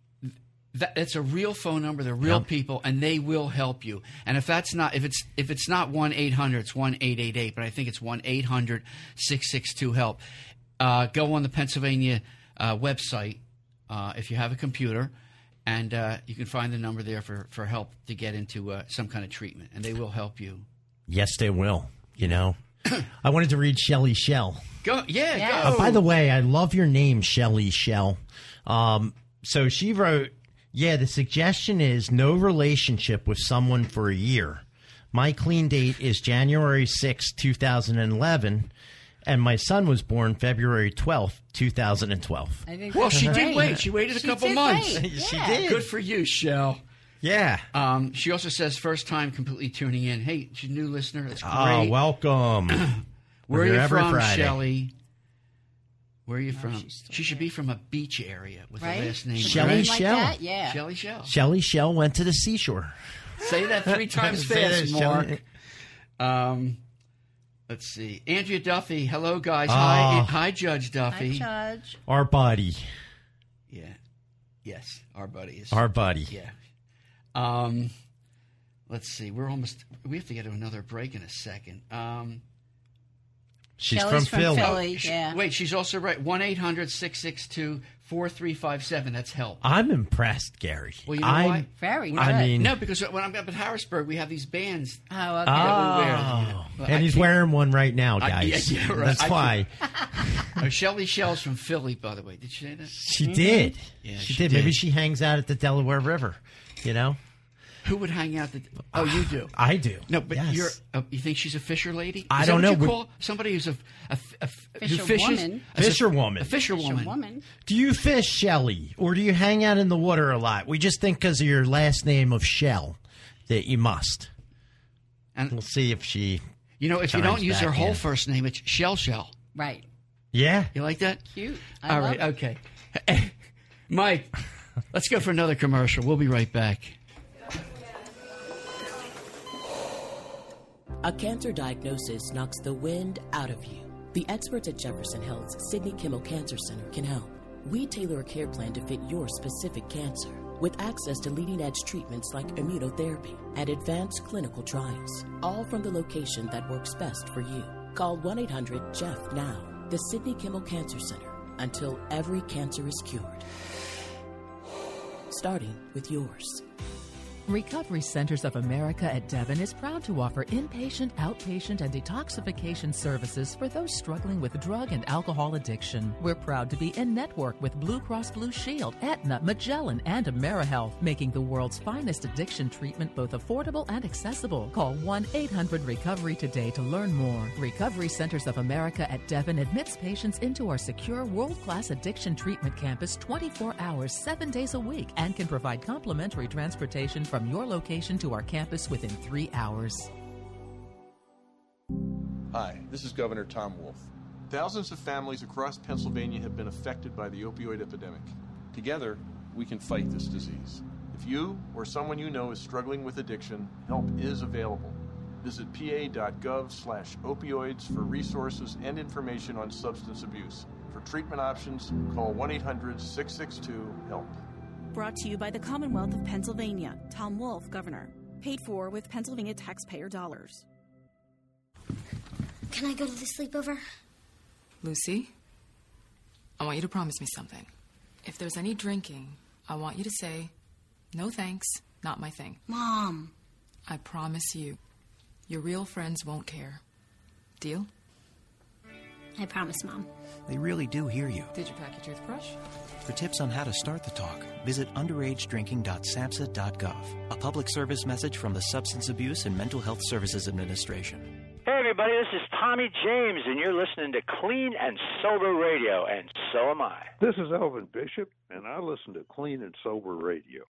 that, it's a real phone number. They're real Yep. people, and they will help you. And if that's not, if it's if it's not one eight hundred, it's one eight eight eight. But I think it's one eight hundred six six two HELP. Uh, go on the Pennsylvania uh, website uh, if you have a computer, and uh, you can find the number there for, for help to get into uh, some kind of treatment, and they will help you. Yes, they will. You know, I wanted to read Shelley Shell. Go, yeah, Yeah. go. Uh, by the way, I love your name, Shelley Shell. Um, so she wrote, yeah, the suggestion is no relationship with someone for a year. My clean date is January sixth, two thousand eleven, and my son was born February twelfth, two thousand twelve. I think Well, that's she did great. wait. She waited a She couple did months. wait. She Yeah. did. Good for you, Shell. Yeah. Um, she also says first time completely tuning in. Hey, she's a new listener. That's great. Oh, welcome. Where are We're you here every from, Friday. Shelley? Where are you No, from? she's still She should be from a beach area with Right? the last name. Shelley right? Like Shell. that? Yeah. Shelley Shell. Shelley Shell went to the seashore. Say that three times Say that, fast, Mark. Shelley. Um, let's see. Andrea Duffy. Hello, guys. Oh. Hi, hi, Judge Hi, Duffy. Judge. Our buddy. Yeah. Yes, our buddy is. Our buddy. Yeah. Um, let's see. We're almost. We have to get to another break in a second. Um, She's Shelley's from Philly. Philly, She- yeah. Wait, she's also right. one eight hundred six six two four three five seven. That's help. I'm impressed, Gary. Well, you know I'm, why? Very good. I mean, No, because when I'm up at Harrisburg, we have these bands. Oh, okay. oh, that we wear. Well, I and he's can't- wearing one right now, I- guys. yeah, yeah, right. That's I why Oh, Shelly Shell's from Philly, by the way. Did she say that? she did. Yeah, she, she did. did. Maybe she hangs out at the Delaware River. You know, Who would hang out? The, oh, you do. I do. No, but Yes. you're. Uh, you think she's a fisher lady? Is I that don't what know. You We- call somebody who's a, a, a, a who Fisher fishes? woman. As a- Fisherwoman. A fisherwoman. Fisherwoman. Do you fish, Shelley, or do you hang out in the water a lot? We just think because of your last name of Shell that you must. And we'll see if she. You know, if you chimes don't use back her whole in. first name, it's Shell Shell. Right. Yeah. You like that? Cute. I All love right. it. Okay. Mike, let's go for another commercial. We'll be right back. A cancer diagnosis knocks the wind out of you. The experts at Jefferson Health's Sidney Kimmel Cancer Center can help. We tailor a care plan to fit your specific cancer with access to leading-edge treatments like immunotherapy and advanced clinical trials, all from the location that works best for you. Call one eight hundred J E F F now, the Sidney Kimmel Cancer Center, until every cancer is cured. Starting with yours. Recovery Centers of America at Devon is proud to offer inpatient, outpatient, and detoxification services for those struggling with drug and alcohol addiction. We're proud to be in network with Blue Cross Blue Shield, Aetna, Magellan, and AmeriHealth, making the world's finest addiction treatment both affordable and accessible. Call one eight hundred recovery today to learn more. Recovery Centers of America at Devon admits patients into our secure world-class addiction treatment campus twenty-four hours, seven days a week, and can provide complimentary transportation from your location to our campus within three hours. Hi, this is Governor Tom Wolf. Thousands of families across Pennsylvania have been affected by the opioid epidemic. Together, we can fight this disease. If you or someone you know is struggling with addiction, help is available. Visit pa.gov slash opioids for resources and information on substance abuse. For treatment options, call one eight hundred six six two HELP. Brought to you by the Commonwealth of Pennsylvania. Tom Wolf, Governor. Paid for with Pennsylvania taxpayer dollars. Can I go to the sleepover? Lucy, I want you to promise me something. If there's any drinking, I want you to say, no thanks, not my thing. Mom. I promise you, your real friends won't care. Deal? I promise, Mom. They really do hear you. Did you pack your toothbrush? For tips on how to start the talk, visit underage drinking dot samhsa dot gov. A public service message from the Substance Abuse and Mental Health Services Administration. Hey, everybody, this is Tommy James, and you're listening to Clean and Sober Radio, and so am I. This is Elvin Bishop, and I listen to Clean and Sober Radio.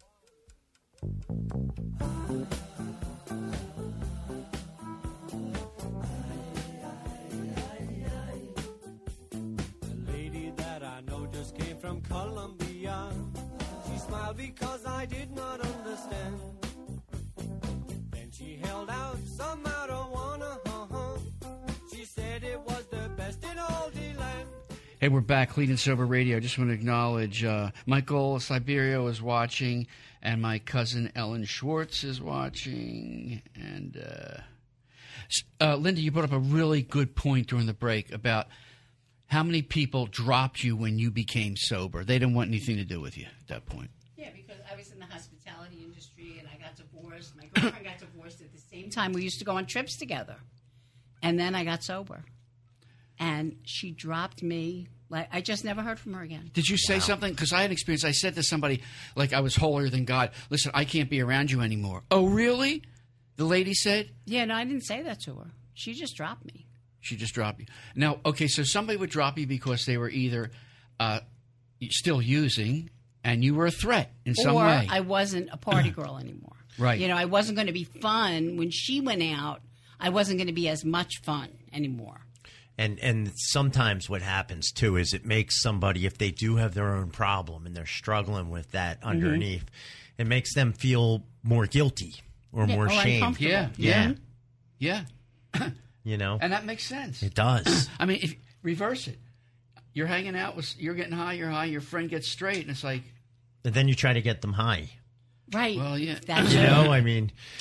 The lady that I know just came from Colombia. She smiled because I did not understand. Then she held out some marijuana. Uh-huh. She said it was the best in all the land. Hey, we're back, Clean and Sober Radio. I just want to acknowledge uh, Michael Siberio is watching, and my cousin Ellen Schwartz is watching. And uh, s- uh, Linda, you brought up a really good point during the break about how many people dropped you when you became sober. They didn't want anything to do with you at that point. Yeah, because I was in the hospitality industry and I got divorced. My girlfriend got divorced at the same time. We used to go on trips together. And then I got sober. And she dropped me. Like I just never heard from her again. Did you say something? Because I had experience. I said to somebody, like I was holier than God, listen, I can't be around you anymore. Oh, really? The lady said? Yeah, no, I didn't say that to her. She just dropped me. She just dropped you. Now, okay, so somebody would drop you because they were either uh, still using and you were a threat in some or way. I wasn't a party girl anymore. Right. You know, I wasn't going to be fun. When she went out, I wasn't going to be as much fun anymore. And and sometimes what happens too is it makes somebody, if they do have their own problem and they're struggling with that Mm-hmm. underneath, it makes them feel more guilty or Yeah, more or shame. uncomfortable. Yeah, Yeah. yeah. Yeah. You know, And that makes sense. it does. I mean, if reverse it. You're hanging out with, you're getting high, you're high, your friend gets straight, and it's like, And then you try to get them high. Right. well, yeah. That's You it. know, I mean,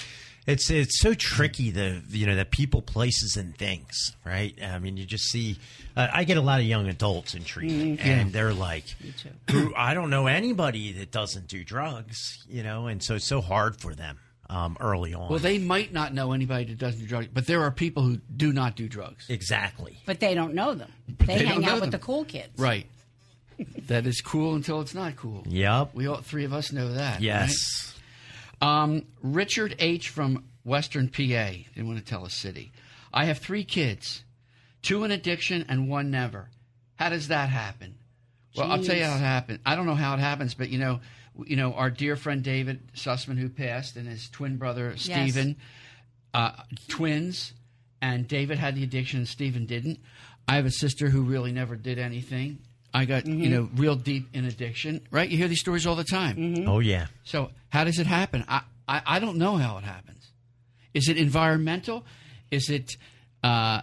It's it's so tricky, the you know the people, places, and things, right? I mean, you just see. Uh, I get a lot of young adults in treatment, Mm-hmm. and they're like, Who, "I don't know anybody that doesn't do drugs," you know, and so it's so hard for them um, early on. Well, they might not know anybody that doesn't do drugs, but there are people who do not do drugs. Exactly. But they don't know them. But They, they hang don't know out with them. the cool kids. Right. That is cool until it's not cool. Yep. We all three of us know that. Yes. Right? Um, Richard H. from Western P A. They want to tell a city. I have three kids, two in addiction and one never. How does that happen? Well, I'll tell you how it happened. I don't know how it happens, but you know, you know, our dear friend David Sussman, who passed, and his twin brother Stephen, uh, twins, and David had the addiction and Stephen didn't. I have a sister who really never did anything. I got, Mm-hmm. you know, real deep in addiction, right? You hear these stories all the time. Mm-hmm. Oh yeah. So how does it happen? I, I, I don't know how it happens. Is it environmental? Is it uh,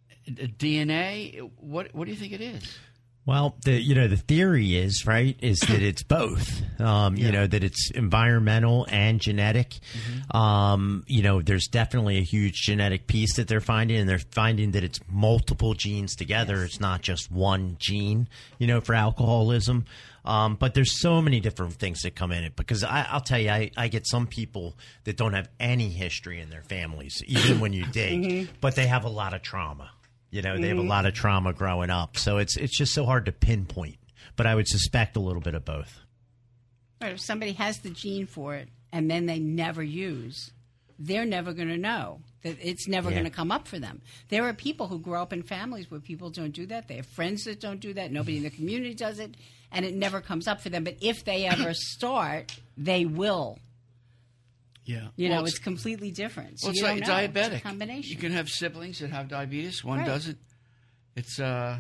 D N A? What What do you think it is? Well, the you know the theory is right is that it's both. Um, Yeah. You know that it's environmental and genetic. Mm-hmm. Um, you know, there's definitely a huge genetic piece that they're finding, and they're finding that it's multiple genes together. It's not just one gene. You know, for alcoholism. Um, but there's so many different things that come in it because I, I'll tell you, I, I get some people that don't have any history in their families, even when you dig, Mm-hmm. but they have a lot of trauma. You know, they have a Mhm. lot of trauma growing up. So it's it's just so hard to pinpoint. But I would suspect a little bit of both. Right, if somebody has the gene for it and then they never use, they're never going to know. That it's never Yeah. going to come up for them. There are people who grow up in families where people don't do that. They have friends that don't do that. Nobody in the community does it, and it never comes up for them. But if they ever start, they will. Yeah. You Well, know, it's, completely different. So Well, it's you like don't know. diabetic. It's a combination. You can have siblings that have diabetes. One Right. doesn't. It's. Uh,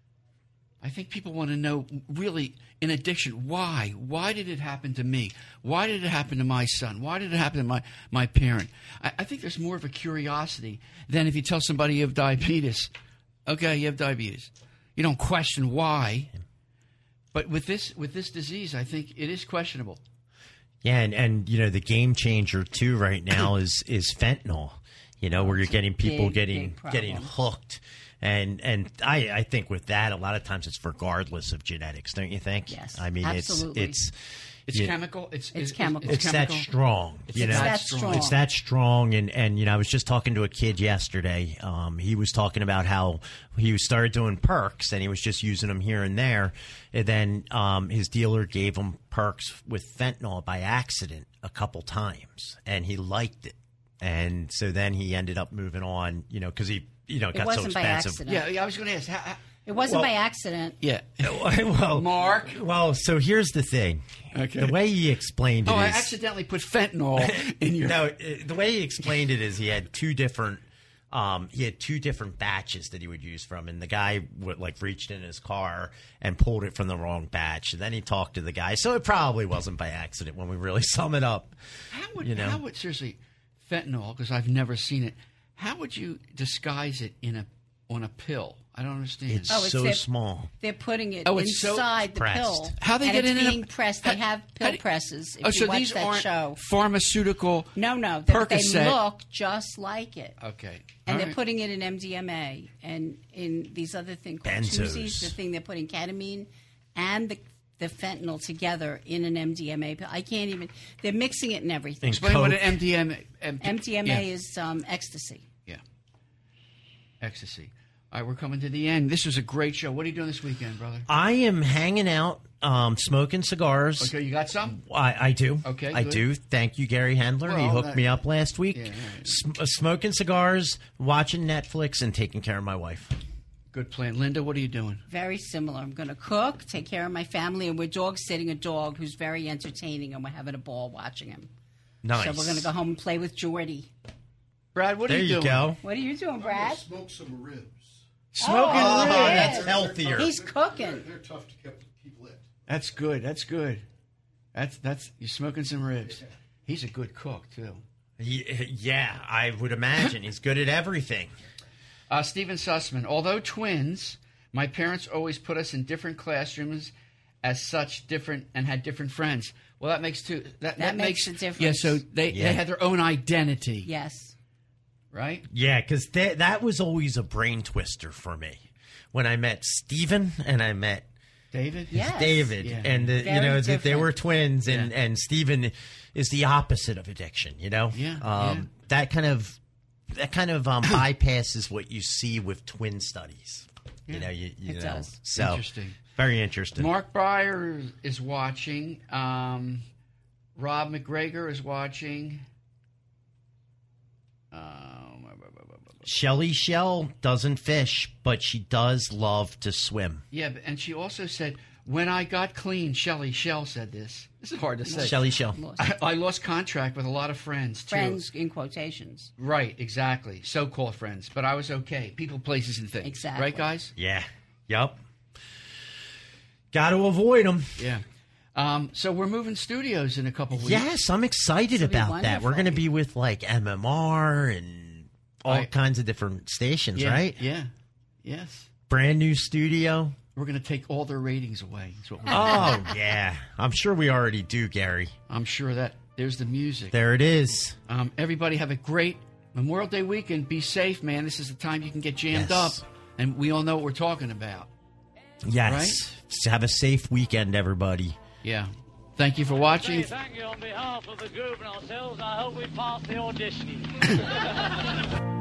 I think people want to know really in addiction why. Why did it happen to me? Why did it happen to my son? Why did it happen to my my parent? I, I think there's more of a curiosity than if you tell somebody you have diabetes. Okay, you have diabetes. You don't question why. But with this with this disease, I think it is questionable. Yeah, and, and you know the game changer too right now is is fentanyl. You know, where you're getting people big, getting big problem. getting hooked, and and I, I think with that a lot of times it's regardless of genetics, don't you think? Yes, I mean absolutely. it's it's It's you- chemical. It's It's it's, chemical. It's, chemical. that strong. It's you know? that strong. It's that strong. And, and, you know, I was just talking to a kid yesterday. Um, he was talking about how he started doing perks and he was just using them here and there. And then um, his dealer gave him perks with fentanyl by accident a couple times. And he liked it. And so then he ended up moving on, you know, because he, you know, it It got so wasn't by expensive. accident. Yeah, yeah, I was going to ask. How, how, It wasn't Well- by accident. yeah. well, Mark. Well, so here's the thing. Okay. The way he explained it Oh, I is- accidentally put fentanyl in your. No, uh, the way he explained it is he had two different. Um, he had two different batches that he would use from, and the guy would like reached in his car and pulled it from the wrong batch. And then he talked to the guy, so it probably wasn't by accident when we really sum it up. How would you know? how would seriously fentanyl? Because I've never seen it. How would you disguise it in a on a pill? I don't understand. It's Oh, it's so their- small. They're putting it Oh, it's so inside the pressed. pill. How they and get it's it in a- being pressed. They have how pill do- presses. If oh, you so watch these that aren't show. pharmaceutical. No, no. They, they Percocet. look just like it. Okay. And All they're right. putting it in M D M A and in these other things called Benzos. Tuzies, the thing they're putting ketamine and the the fentanyl together in an M D M A pill. I can't even. They're mixing it in everything. Explain what an Coke. M D M A. M- M D M A yeah. is um, ecstasy. Yeah. Ecstasy. All right, we're coming to the end. This was a great show. What are you doing this weekend, brother? I am hanging out, um, smoking cigars. Okay, you got some? I, I do. Okay, I good. do. Thank you, Gary Handler. he Well, hooked that- me up last week. Yeah, yeah, yeah. Sm- uh, smoking cigars, watching Netflix, and taking care of my wife. Good plan. Linda, what are you doing? Very similar. I'm going to cook, take care of my family, and we're dog sitting a dog who's very entertaining, and we're having a ball watching him. Nice. So we're going to go home and play with Jordy. Brad, what there are you, you doing? go. What are you doing, Brad? Smoke some ribs. Smoking Oh, ribs. yeah. That's healthier. He's cooking. They're tough to keep, keep lit. That's good. That's good. That's that's you're smoking some ribs. He's a good cook too. He- yeah, I would imagine he's good at everything. Uh, Stephen Sussman. Although twins, my parents always put us in different classrooms as such different and had different friends. Well, that makes two. That, That that makes makes a difference. Yeah, so they, Yeah. they had their own identity. Yes. Right? Yeah, because that was always a brain twister for me. When I met Steven and I met David? Yes. David, Yeah. and the, you Very know that they different. were twins, and Yeah. and Steven is the opposite of addiction. You know, Yeah, um, yeah. that kind of that kind of um, bypasses what you see with twin studies. You Yeah. know, you, you It know, does. so Interesting. very interesting. Mark Breyer is watching. Um, Rob McGregor is watching. Um, Shelly Shell doesn't fish, but she does love to swim. yeah, but- and she also said, when I got clean, Shelly Shell said this. This is hard to say. Shelly Shell. I, I lost contact with a lot of friends, too. Friends in quotations. Right, exactly. So-called friends. But I was okay. People, places, and things. Exactly. Right, guys? Yeah. Yep. Got to avoid them. Yeah. Um, so we're moving studios in a couple weeks. Yes, I'm excited This'll be about that. We're wonderful. going to be with like M M R and all I- kinds of different stations, Yeah, right? Yeah. Yes. Brand new studio. We're going to take all their ratings away. Is what we're Oh, yeah. I'm sure we already do, Gary. I'm sure that there's the music. There it is. Um, everybody have a great Memorial Day weekend. Be safe, man. This is the time you can get jammed Yes. up, and we all know what we're talking about. Yes. Have a safe weekend, everybody. Yeah. Thank you for watching. Thank you on behalf of the group and ourselves. I hope we pass the audition.